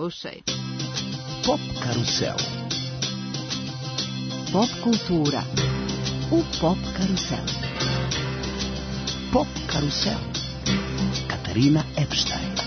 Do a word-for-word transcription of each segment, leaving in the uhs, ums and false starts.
Slušaj. Pop karusel. Pop kultura u Pop karusel. Pop karusel. Katarina Epstein.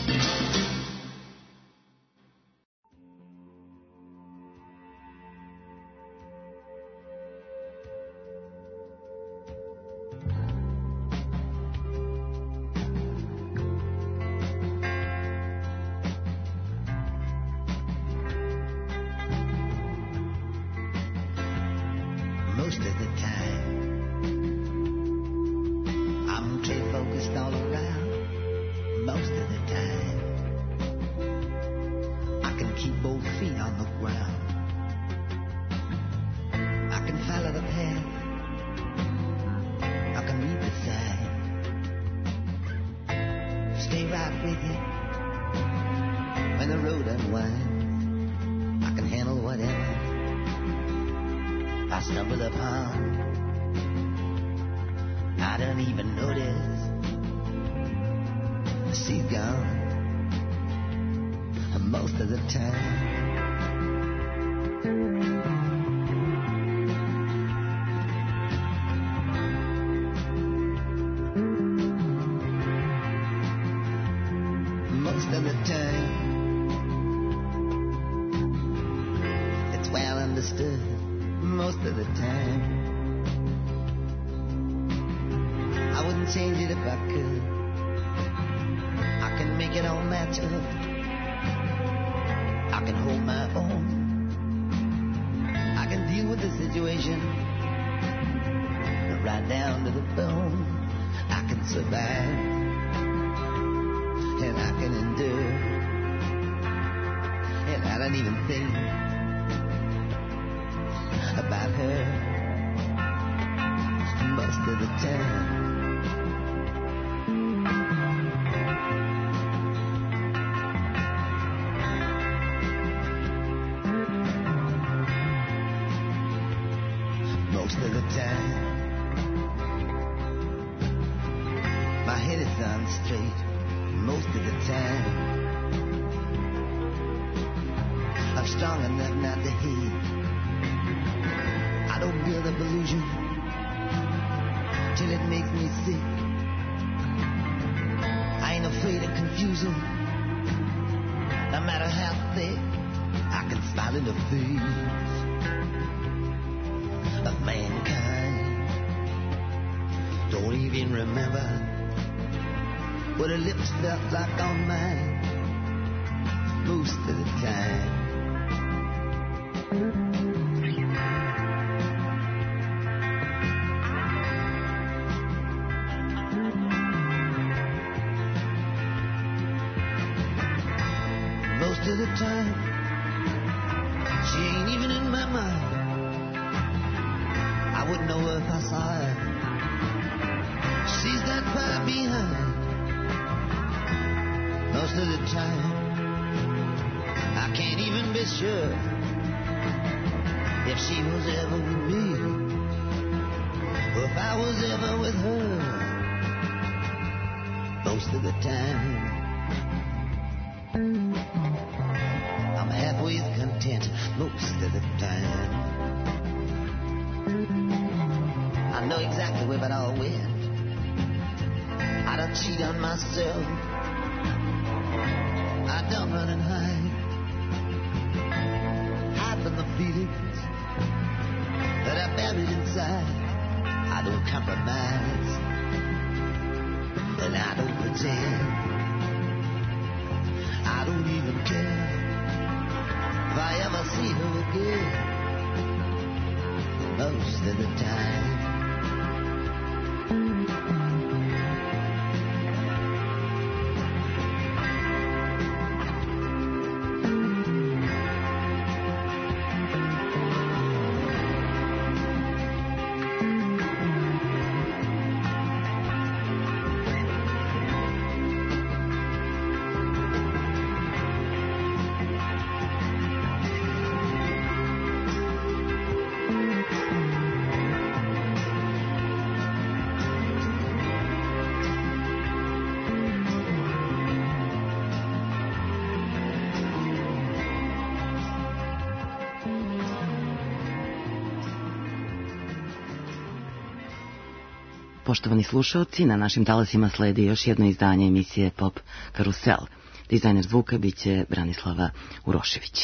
Poštovani slušalci, na našim talasima sledi još jedno izdanje emisije Pop Karusel. Dizajner zvuka biće Branislava Urošević.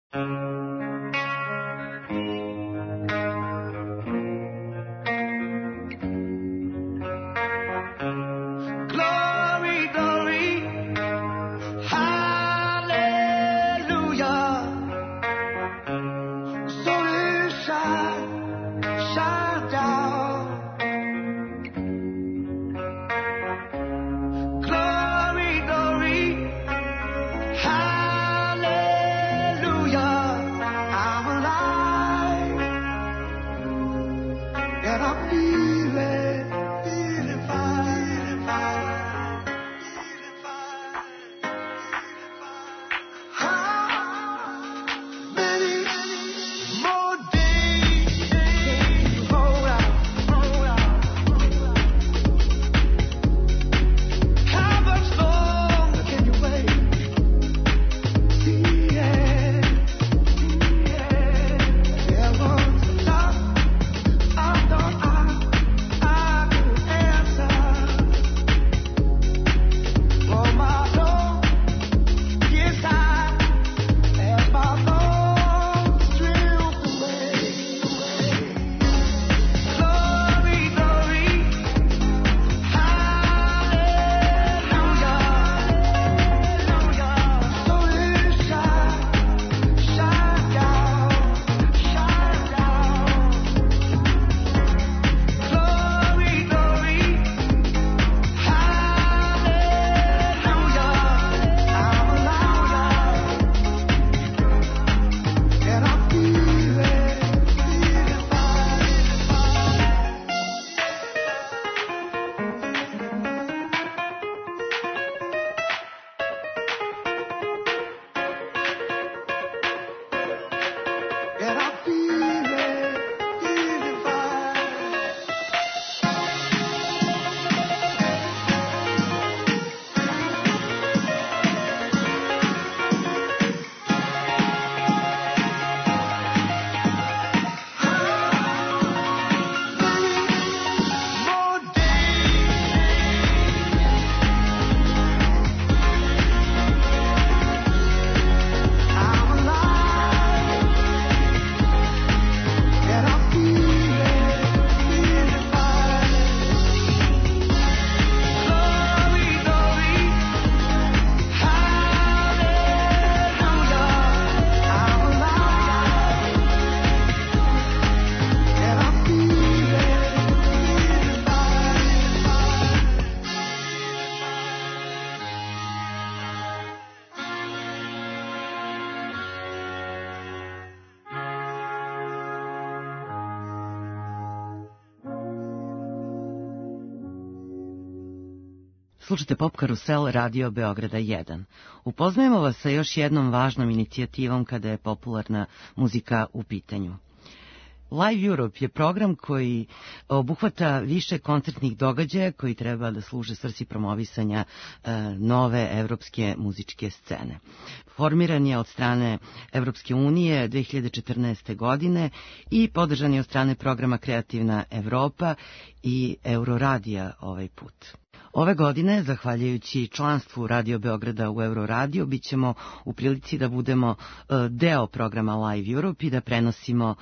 Slušajte Pop Karusel Radio Beograda jedan. Upoznajemo vas sa još jednom važnom inicijativom kada je popularna muzika u pitanju. Live Europe je program koji obuhvata više koncertnih događaja koji treba da služe svrsi promovisanja e, nove evropske muzičke scene. Formiran je od strane Evropske unije dve hiljade četrnaeste. godine i podržan je od strane programa Kreativna Evropa i Euroradija ovaj put. Ove godine, zahvaljujući članstvu Radio Beograda u Euroradiju, bit ćemo u prilici da budemo deo programa Live Europe i da prenosimo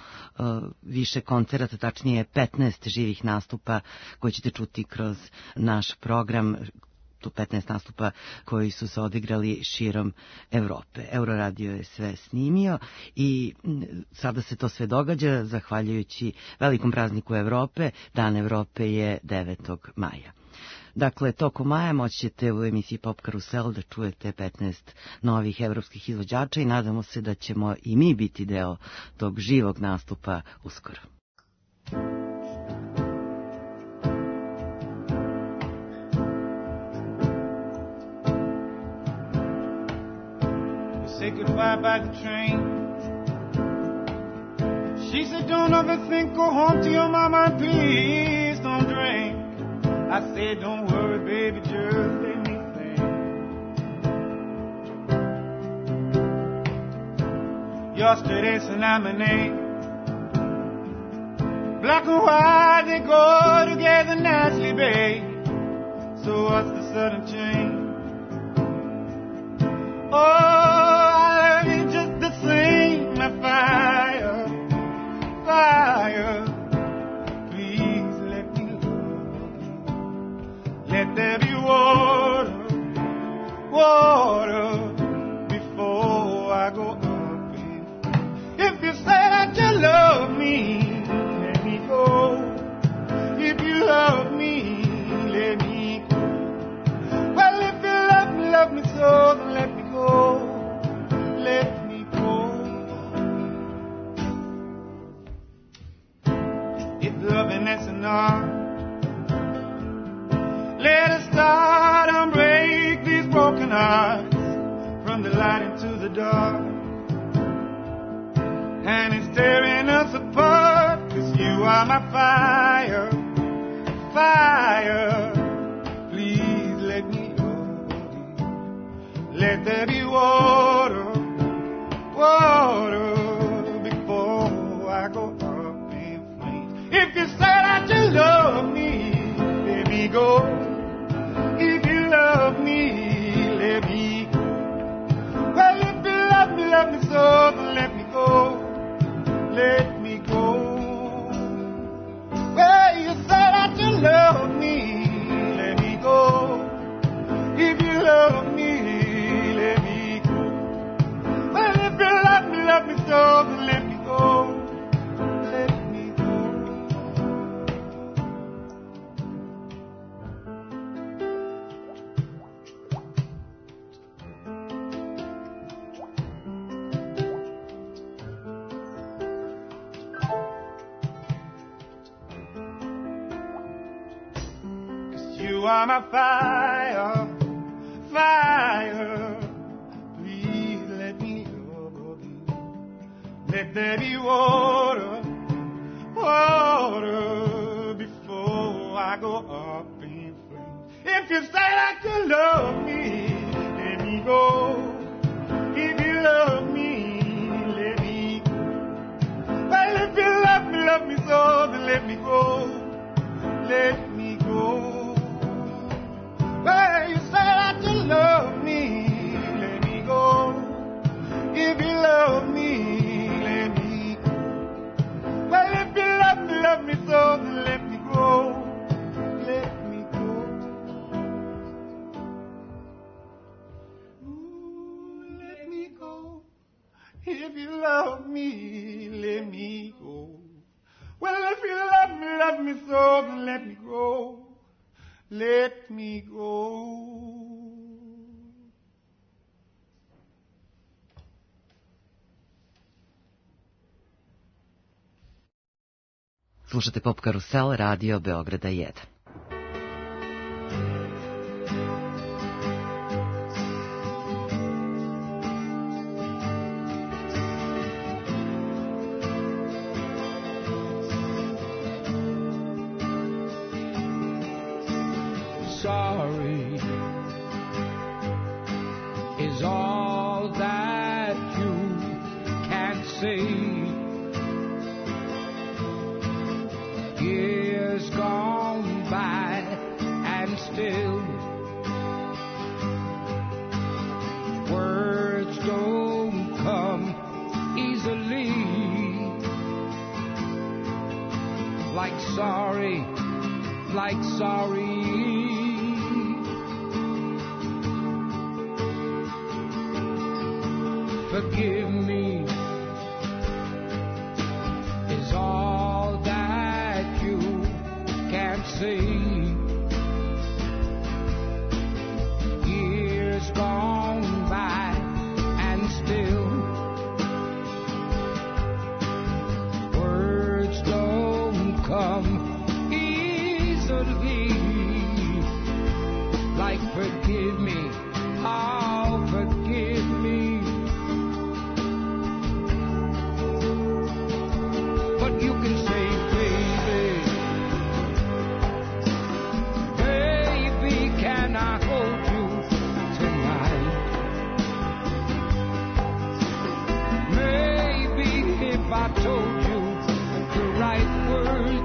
više koncerata, tačnije petnaest živih nastupa koje ćete čuti kroz naš program, tu petnaest nastupa koji su se odigrali širom Evrope. Euroradio je sve snimio i sada se to sve događa zahvaljujući velikom prazniku Evrope. Dan Evrope je devetog maja. Dakle, tokom maja moći ćete u emisiji Pop Karusel da čujete petnaest novih evropskih izvođača i nadamo se da ćemo i mi biti deo tog živog nastupa uskoro. Say goodbye by the train. She said, don't overthink, go home to your mama, please don't drink. I said, don't worry, baby, just let me think. Yesterday's lemonade. Black and white, they go together nicely, babe. So what's the sudden change? Oh, I love you just the same, my fire, fire. Please let me love you. Let there be water, water, before I go up in flames. If you say that you love me, let me go. If you love me, let me go. Well, if you love me, love me so, then let me go. Let me go. If loving is an art, let us start and break these broken hearts from the light into the dark. And it's tearing us apart, 'cause you are my fire, fire. Please let me hold you. Let there be water, water, before I go up in flames. If you say that you love me, let me go. If you love me, let me go. Well, if you love me, love me so, then let me go. Let me go. Well, you say that you love me, let me go. If you love me, let me go. Well, if you love me, love me so, then let me go. Let me go. You are my fire, fire. Please let me love you. Let there be water, water, before I go up in flames. If you say that you love me, let me go. If you love me, let me go. Well, if you love me, love me so, then let me go. Let me go. Well, you say that you love me, let me go. If you love me, let me go. Well, if you love me, love me so, then let me go. Let me go. Ooh, let me go. If you love me, let me go. Well, if you love me, love me so, then let me go. Let me go. Slušate Pop Karusel, Radio Beograda jedan. Sorry is all that you can say. Years gone by and still words don't come easily. Like sorry, like sorry. Forgive me is all that you can say. Years gone by and still words don't come easily. Like forgive me, oh forgive me. You can say, baby, baby, can I hold you tonight? Maybe if I told you the right words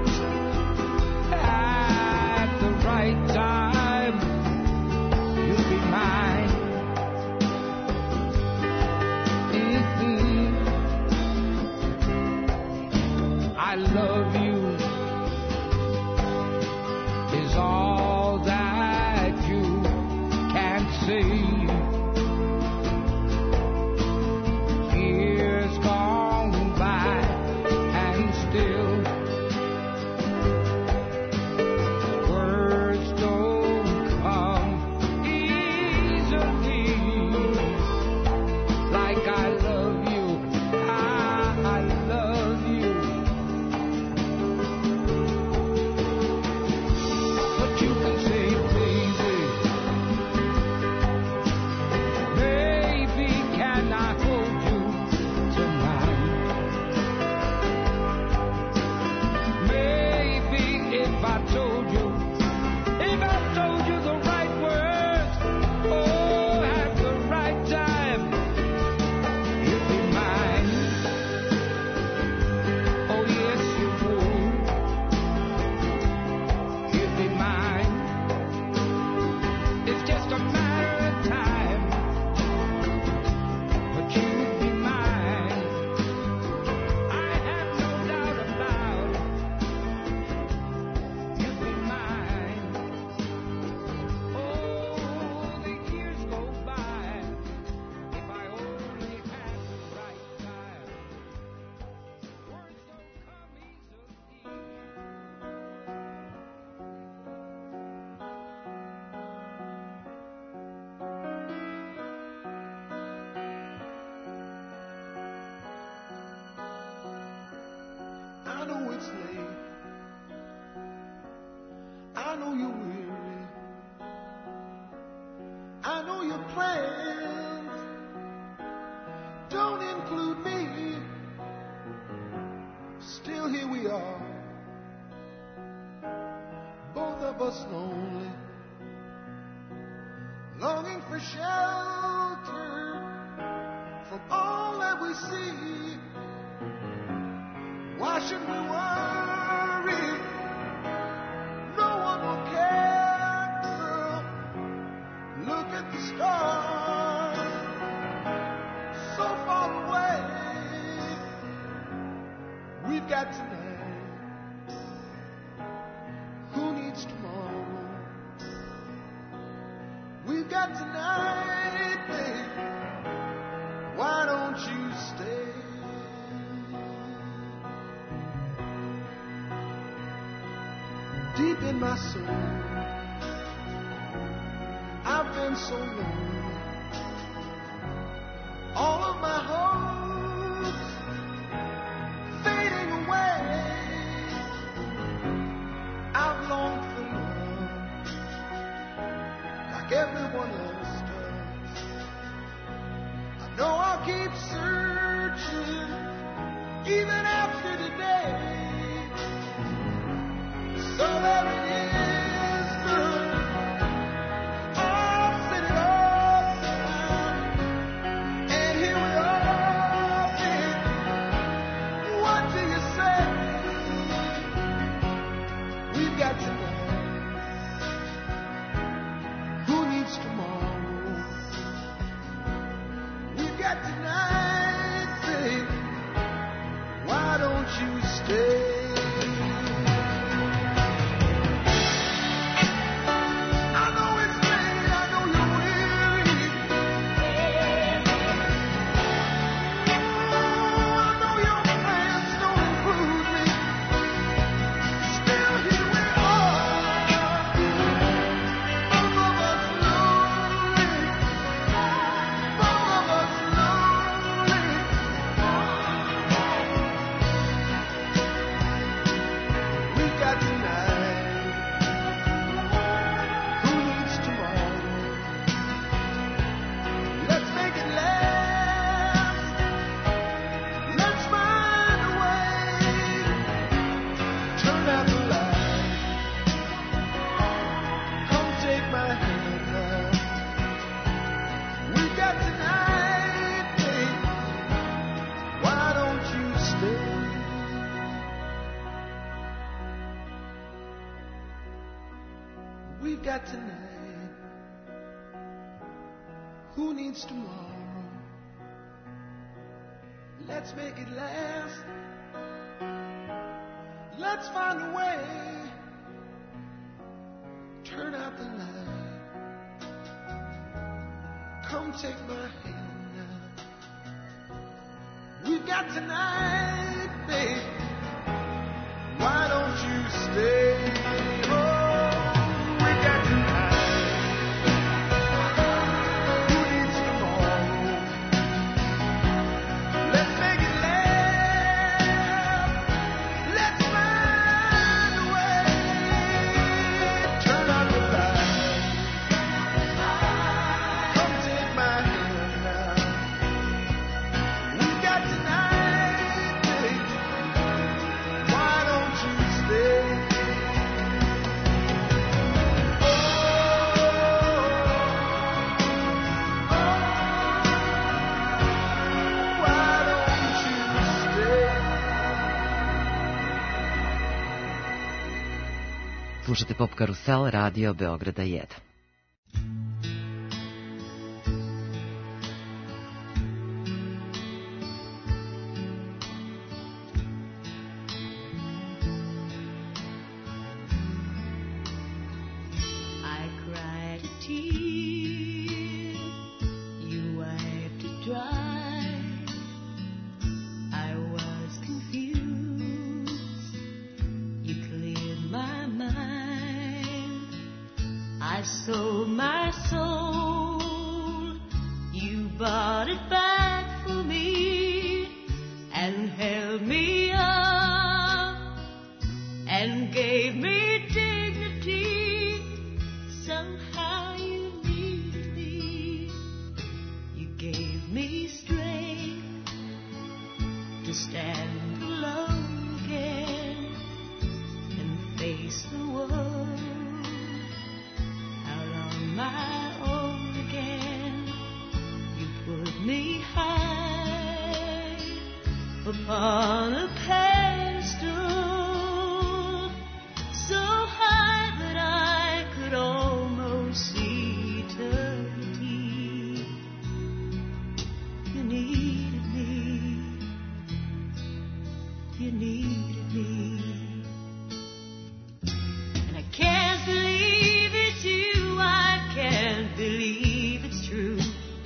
just a matter of time. But you'd be mine. I have no doubt about it. You'd be mine. Oh, the years go by. If I only had the right time. Words don't come easily. I know it's late. I know you're weary. I know your plans don't include me. Still here we are, both of us lonely, longing for shelter from all that we see. Why should we worry? No one will care, girl. Look at the stars, so far away. We've got tonight. Who needs tomorrow? We've got tonight, babe. Why don't you stay? Deep in my soul, I've been so lonely. All of my hopes fading away. I've longed for love like everyone else does. I know I'll keep searching even after today. So there it is, girl. I'll set it all down, and here we are, babe. What do you say? We've got tonight. Who needs tomorrow? We've got tonight, babe. Why don't you stay? We've got tonight. Who needs tomorrow? Let's make it last. Let's find a way. Turn out the light. Come take my hand now. We've got tonight, babe. Why don't you stay? Oh. Slušate Pop Karusel, radio Beograda jedan. sold my soul. You bought it back for me and held me up and gave me dignity. Somehow you needed me. You gave me strength to stand alone again and face the world out on my own again. You put me high upon a pedestal, so high that I could almost see eternity. You needed me. You needed me. And I can't believe it's you. I can't believe it's true.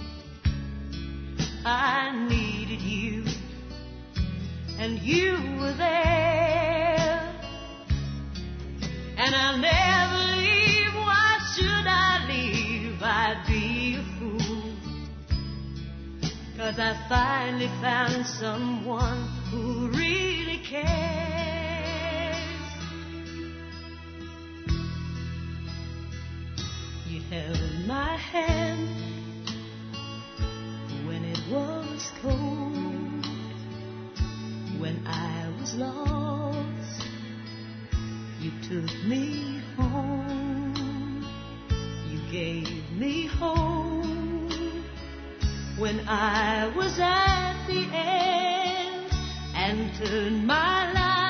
I needed you, and you were there. And I'll never leave. Why should I leave? I'd be a fool. 'Cause I finally found someone who really cares. You held my hand when it was cold, when I was lost. You took me home. You gave me home when I was at the end, and turned my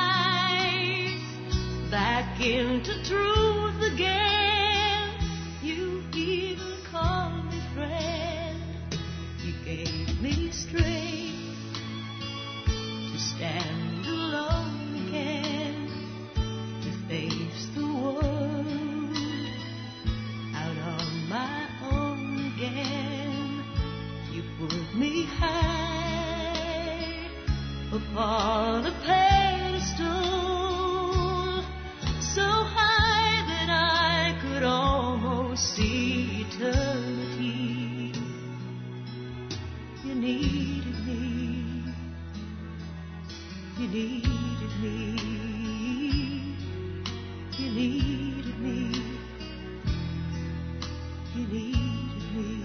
life back into truth again. You even called me friend. You gave me strength to stand alone again, to face the world out on my own again. You put me high upon a pedestal, so high that I could almost see eternity. You needed me. You needed me. You needed me. You needed me.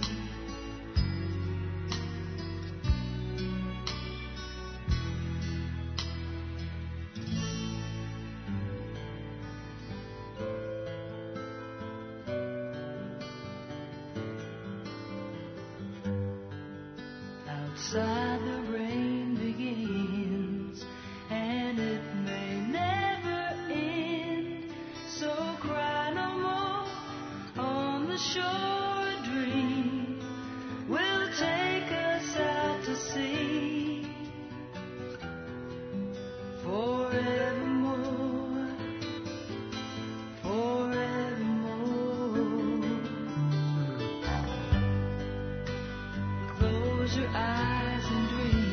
Outside the rain begins, and it may never end. So cry no more on the shore. A dream will take us out to sea forevermore, forevermore. Close your eyes and dream.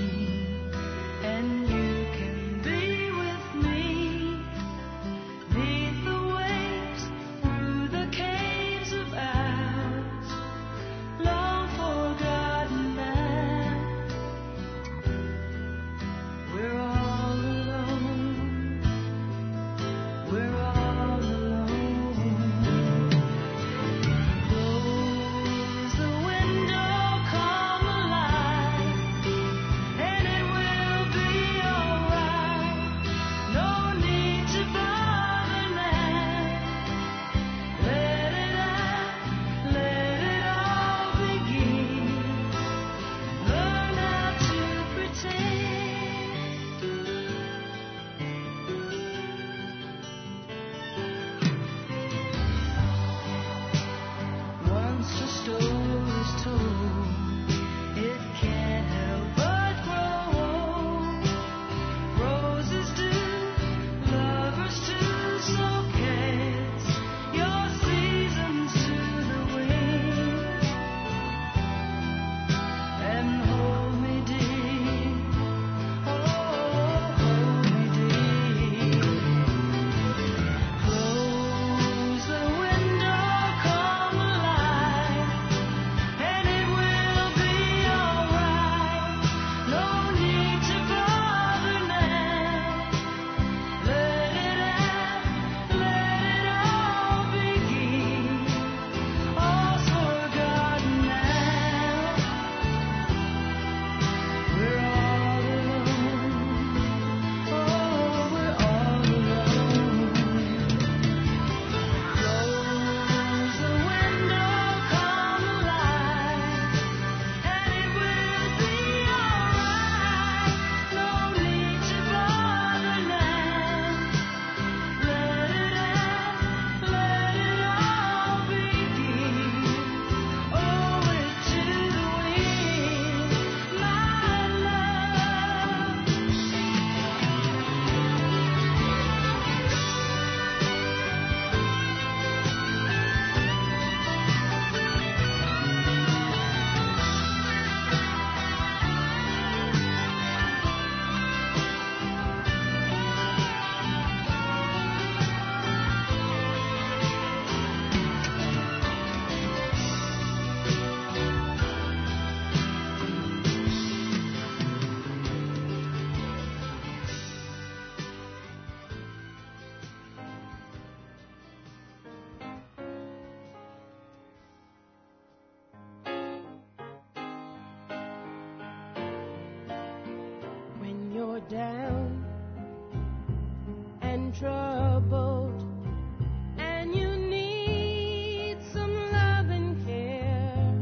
down and troubled, and you need some love and care,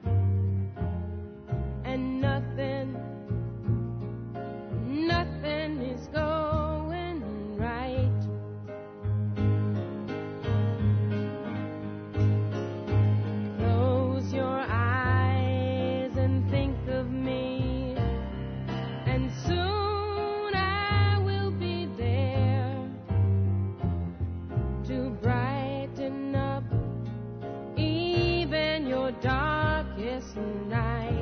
and nothing, nothing is going right. Close your eyes and think of me, and soon I will be there to brighten up even your darkest night.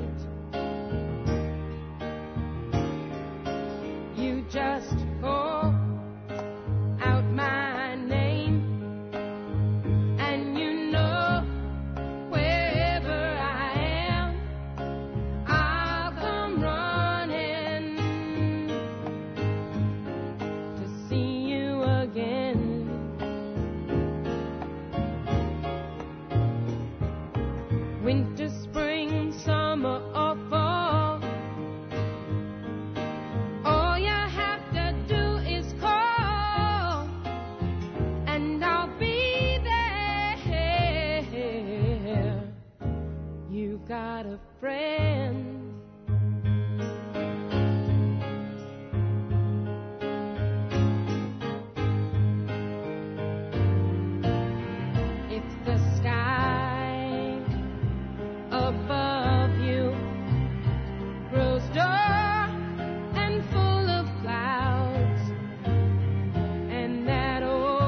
You just call out my name, and you know wherever I am, I'll come running to see you again. Winter, spring, summer, or fall, all you have to do is call, and I'll be there. You got a friend. If the sky above you grows dark and full of clouds, and that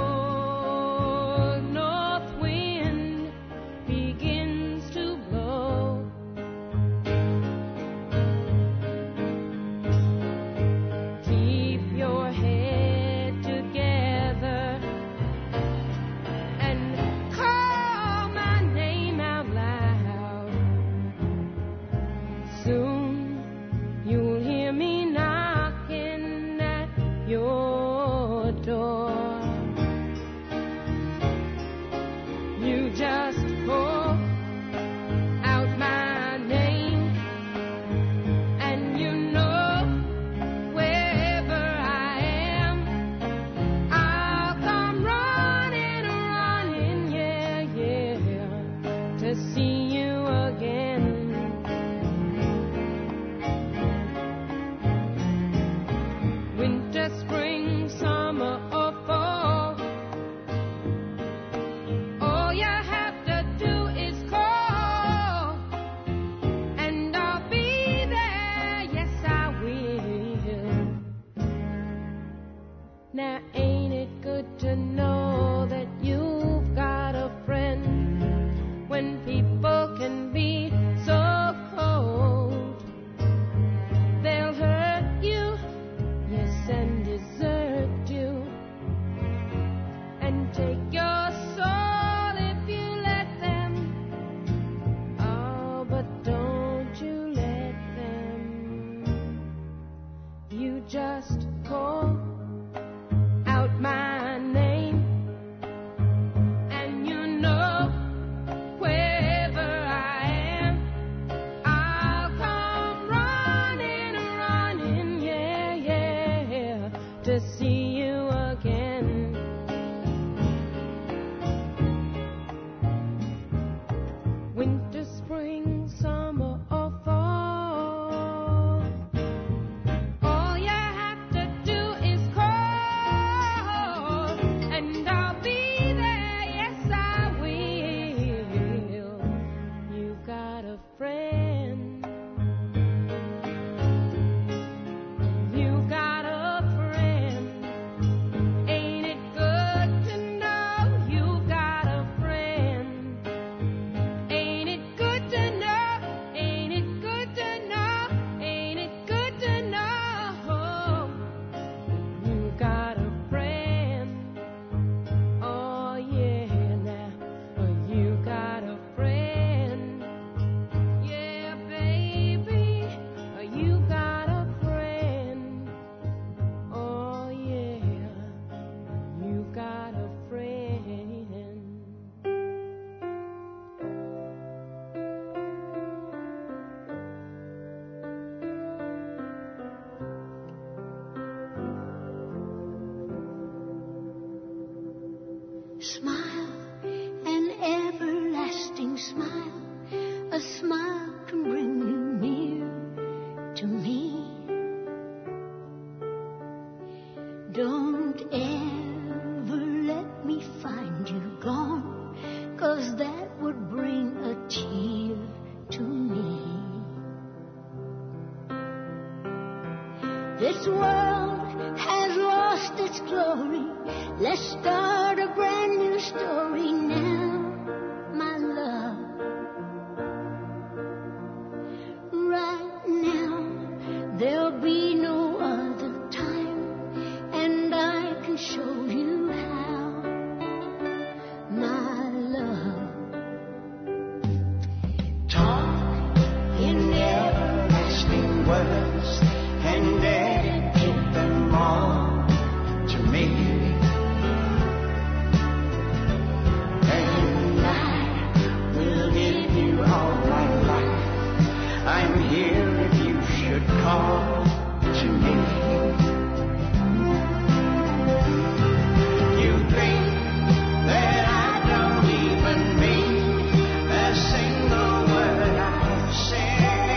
old north wind begins to blow, keep your head together and call my name out loud. Soon you'll hear me knocking at your door. You just call out my name, and you know wherever I am, I'll come running, running, yeah, yeah, to see you again. Winter, spring, summer, or fall, all you have to do is call, and I'll be there, yes I will. Now ain't it good to know that you've got a friend when people can be so cold? They'll hurt you, yes, and desert you, and take your soul if you let them. Oh, but don't you let them. You just call out my name, and you know wherever I am, I'll come running, running, yeah, yeah, to see you again. Winter, spring, summer, or fall, all you have to smile, an everlasting smile, a smile can bring you near to me. Don't ever let me find you gone, 'cause that would bring a tear to me. This world has lost its glory. Let's start a brand new story now, my love. Right now, there'll be no other time, and I can show you how, my love. Talk in everlasting words and dedicate them all to me. And I will give you all my life. I'm here if you should call to me. You think that I don't even mean a single word I say.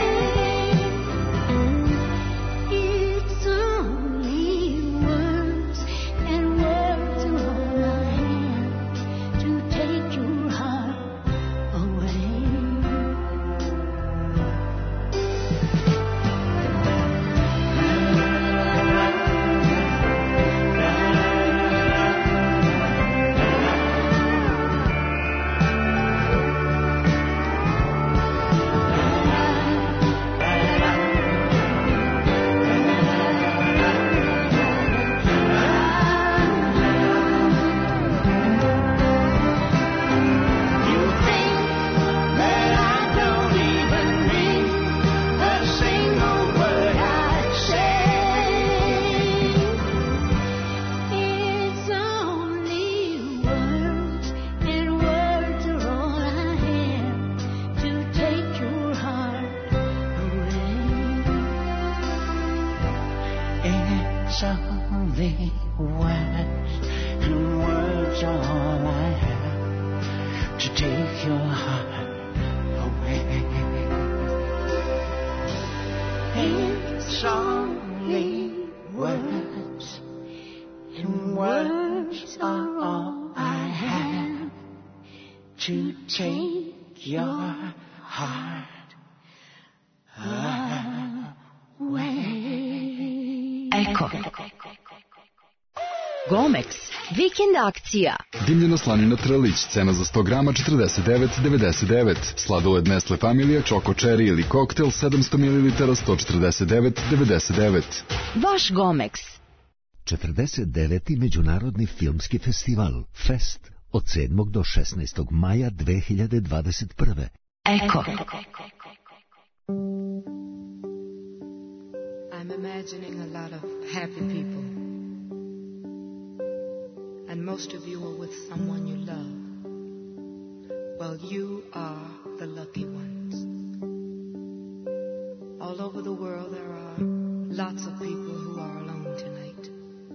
It's only words, and words are all I have to take your heart away. You think that I don't even mean a single word I say. It's only words, and words are all I have to take your heart away. It's only words, and words are all I have to take your heart away. It's only words, and words are all I have to take your heart away. Eko. Gomex. Vikend akcija. Dimljena slanina Trlić, cena za sto grama četrdeset devet devedeset devet. Sladoled Nestle Familija, Choco Cherry ili koktel sedamsto mililitara sto četrdeset devet devedeset devet. Vaš Gomex. četrdeset deveti Međunarodni filmski festival Fest od sedmog do šesnaestog maja dve hiljade dvadeset prve. Eko. I'm imagining a lot of happy people. And most of you are with someone you love. Well, you are the lucky ones. All over the world there are lots of people who are alone tonight.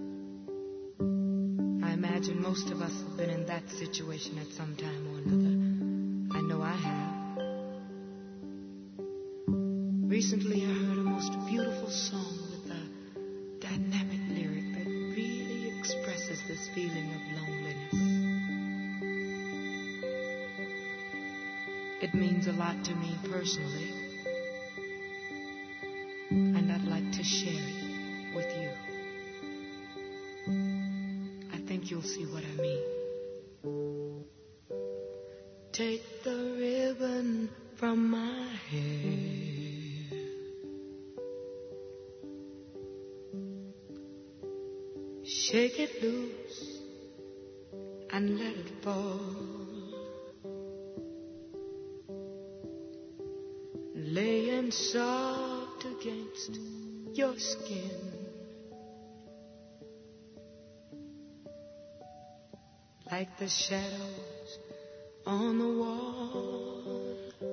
I imagine most of us have been in that situation at some time or another. I know I have. Recently I heard a most beautiful song with a dynamic lyric that really expresses this feeling of loneliness. It means a lot to me personally, and I'd like to share it with you. I think you'll see what I mean. Take the ribbon from my hair. Shake it loose and let it fall. Laying soft against your skin, like the shadows on the wall.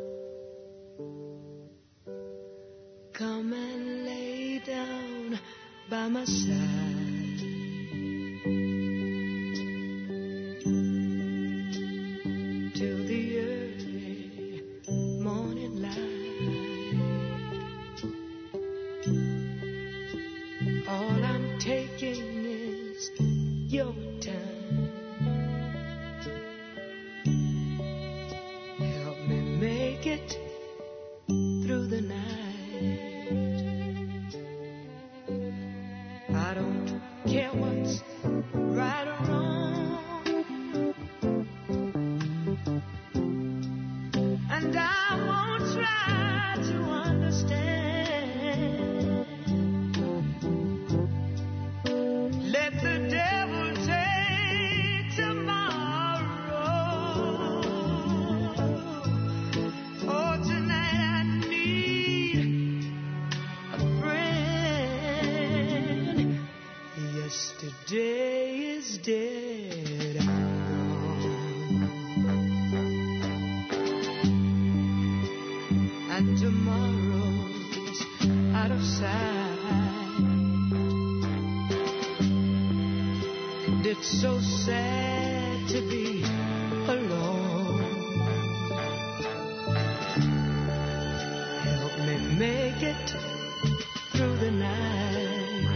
Come and lay down by my side. it's so sad to be alone. Help me make it through the night.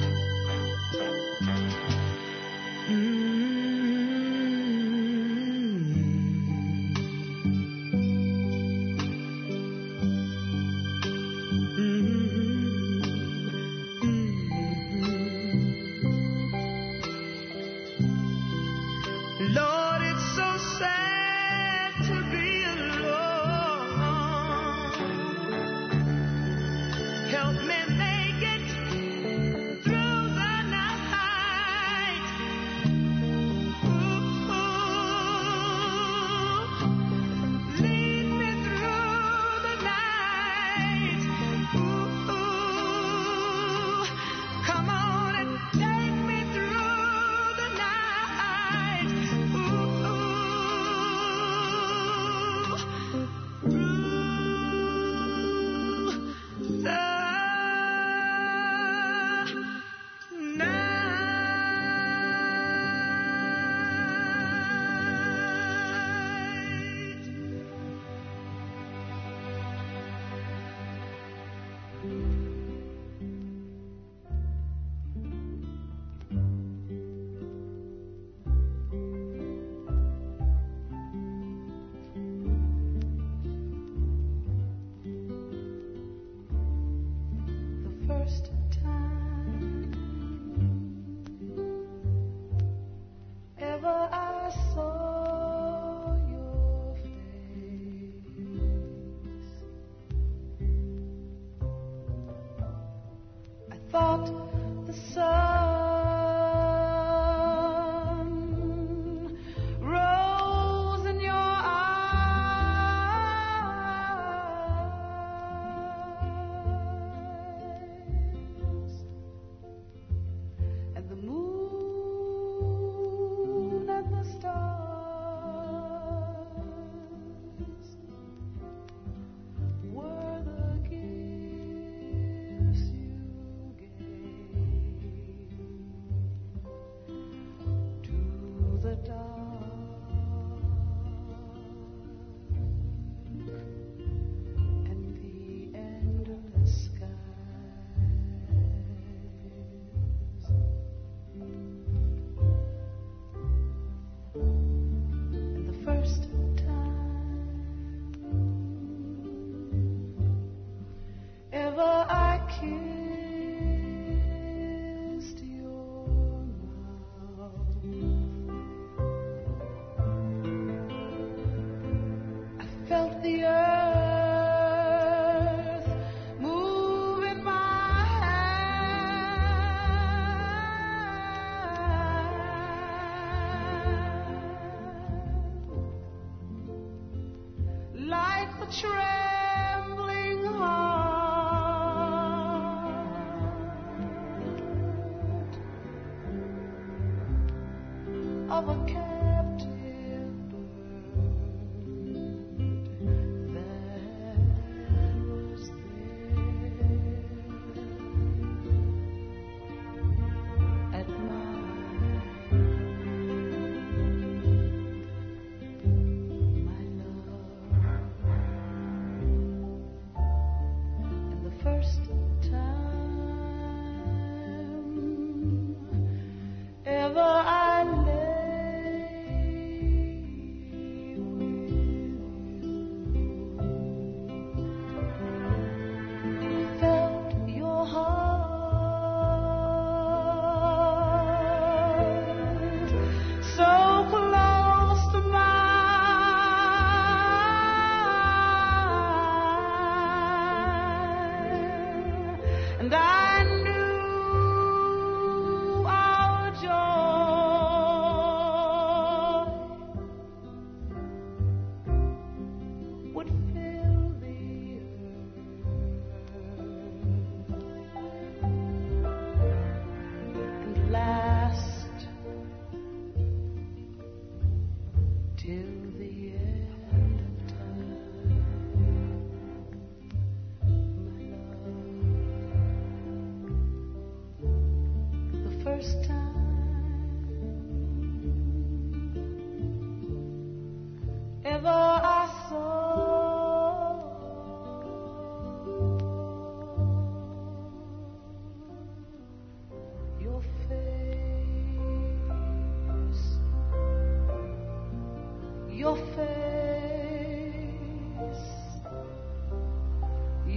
Lord, it's so sad to be alone. Help me make it through the night. Ooh, lead me through the night. Ooh, come on and take me through the night. The first time ever I saw your face, I thought the sun rose in your eyes, and the moon and the stars were the gifts you gave to the dark and the endless skies. And the first time ever I kissed your mouth, I felt the earth move in my hand, like the trembling heart of a captive bird that was there at night. My love,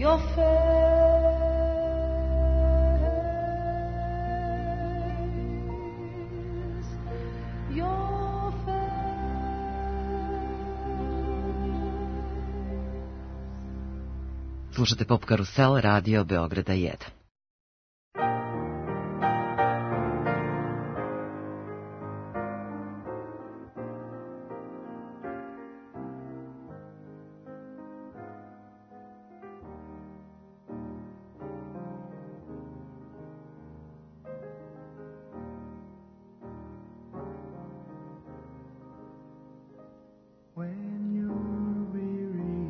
your face, your face. Slušate Pop Karusel, Radio Beograda jedan. When you're weary,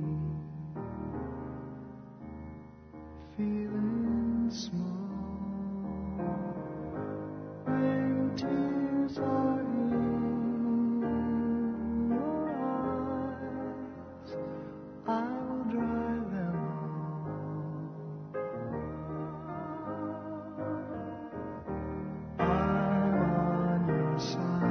feeling small, when tears are in your eyes, I'll dry them all. I'm on your side.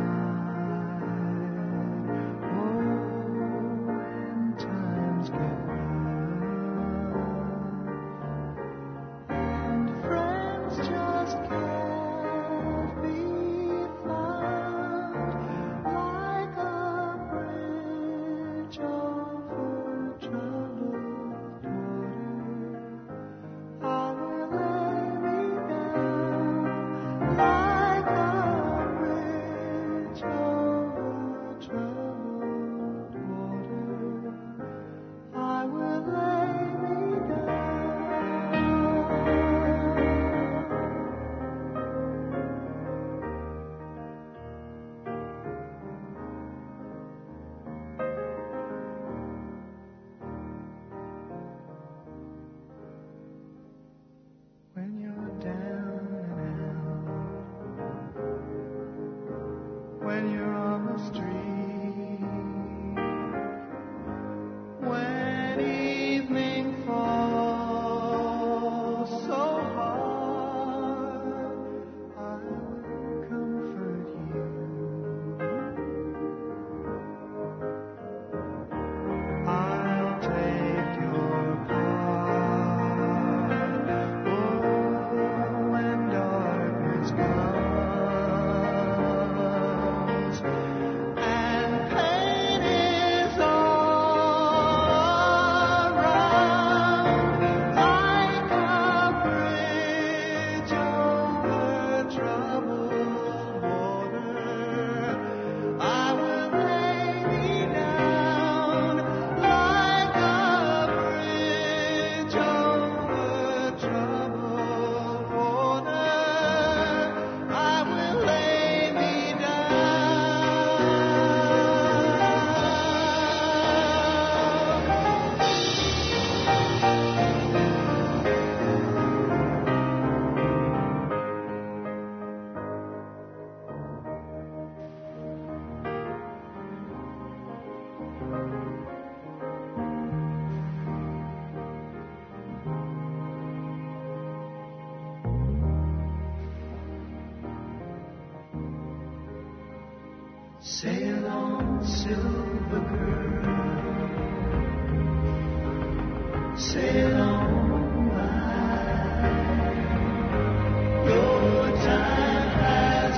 When you're down and out, when you're on the street, when evening falls so hard, I will comfort you. I'll take your part. When darkness comes and pain is all around, like a bridge over troubled water, I will lay me down. Like a bridge over troubled water, I will lay me Sail on, silver girl, sail on by. Your time has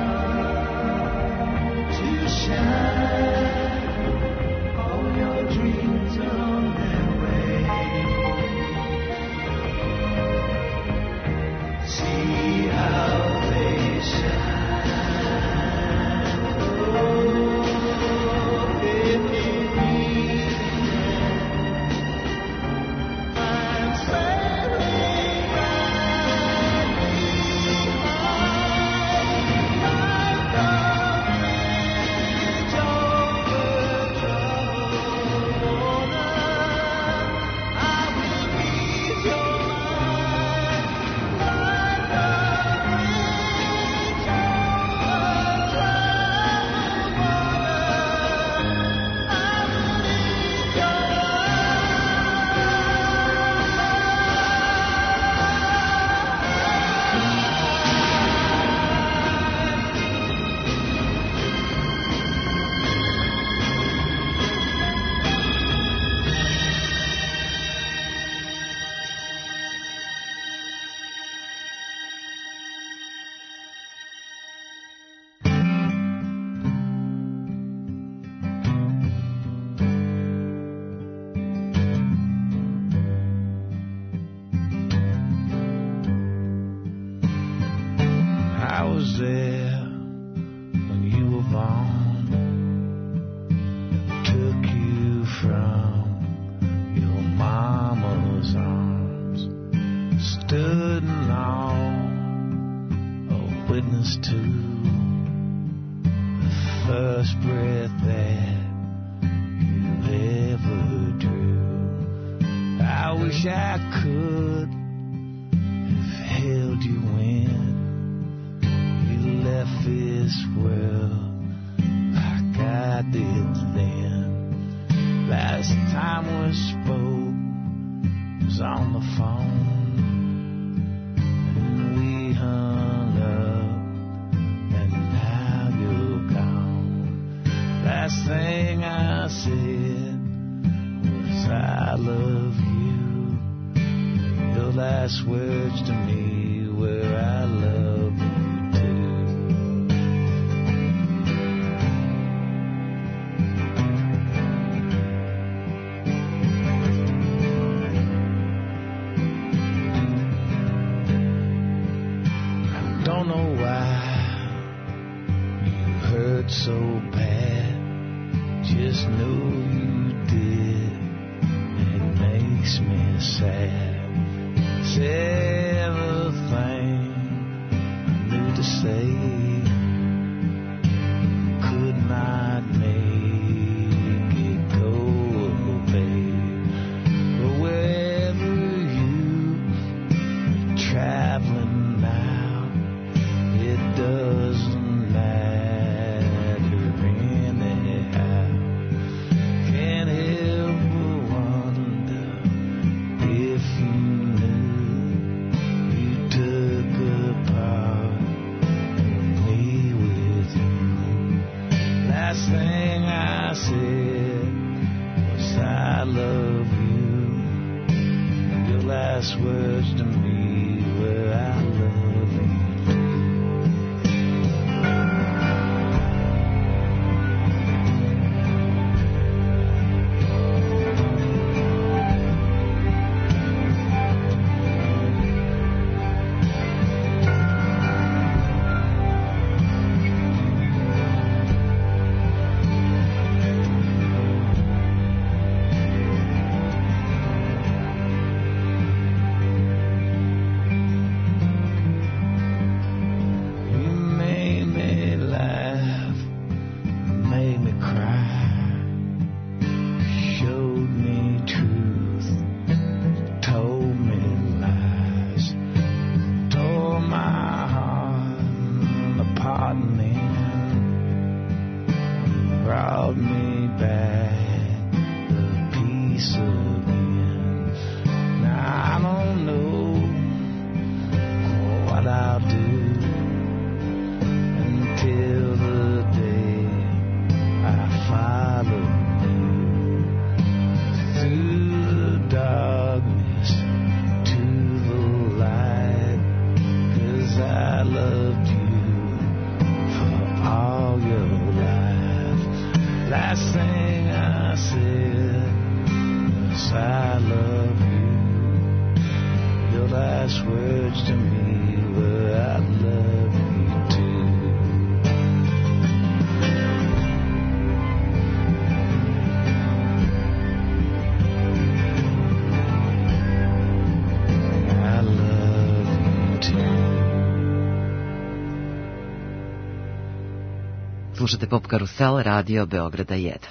come to shine. All your dreams are on their way. See how they shine. Oh, if you need them, wish I could have held you when you left this world like I did then. Last time we spoke was on the phone, and we hung up, and now you're gone. Last thing I said was I love you. Your last words to me were I love you too. I don't know why you hurt so bad. Just know you did. It makes me sad. It's everything I knew to say, could not make it go away. But wherever you are traveling now, it doesn't matter anyhow. Can't help but wonder if you last thing I said was I love you. Your last words to me were I love you. Slušate Pop Karusel, Radio Beograda jedan.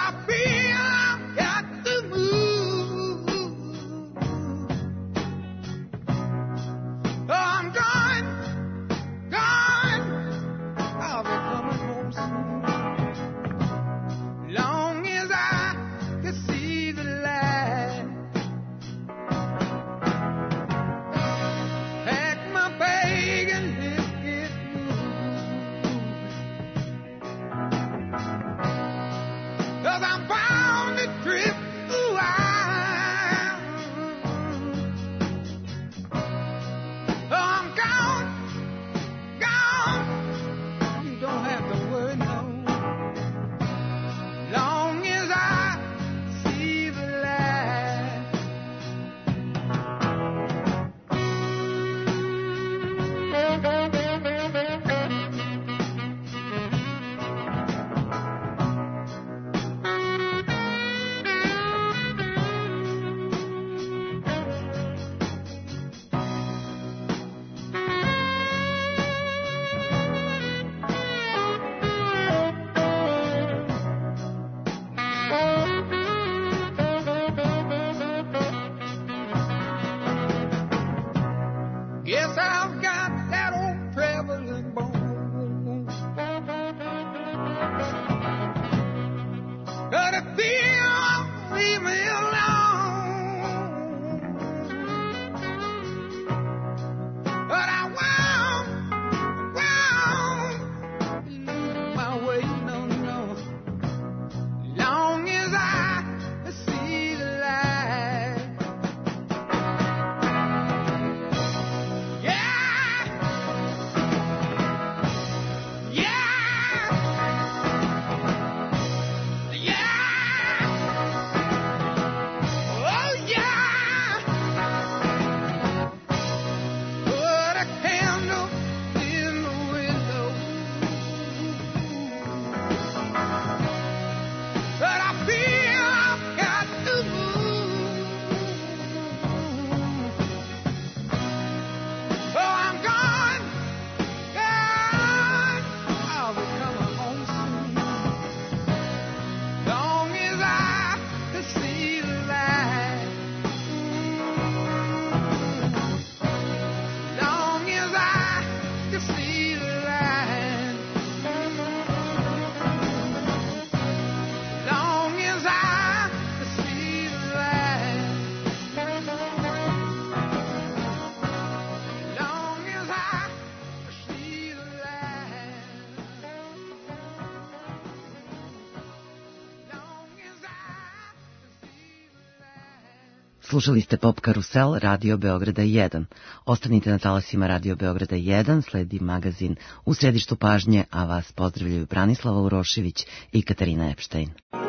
That I feel I've got to move. traveling bone. Gotta feel, leave me alone. But I won't, won't lose my way, no, no. Long as I see the light. Yeah, yeah, yeah. Oh yeah. Put a candle in the window. But I feel I've got to move. Oh, I'm gone, gone. I'll be coming home soon. Long as I can see the light. Long as I can see the light. Long as I can see the light. Long as I can see the light. Long as I can see the light. Slušali ste Pop Karusel Radio Beograda jedan. Ostanite na talasima Radio Beograda jedan, sledi magazin U središtu pažnje, a vas pozdravljaju Branislava Urošević i Katarina Epštajn.